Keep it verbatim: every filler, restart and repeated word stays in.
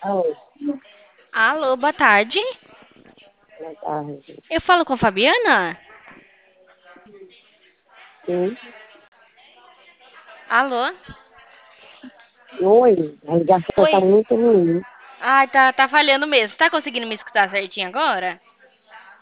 Oi, Alô, boa tarde. boa tarde. Eu falo com a Fabiana? Sim. Alô? Oi, a ligação tá Oi. muito ruim. Ai, tá, tá falhando mesmo. Tá conseguindo me escutar certinho agora?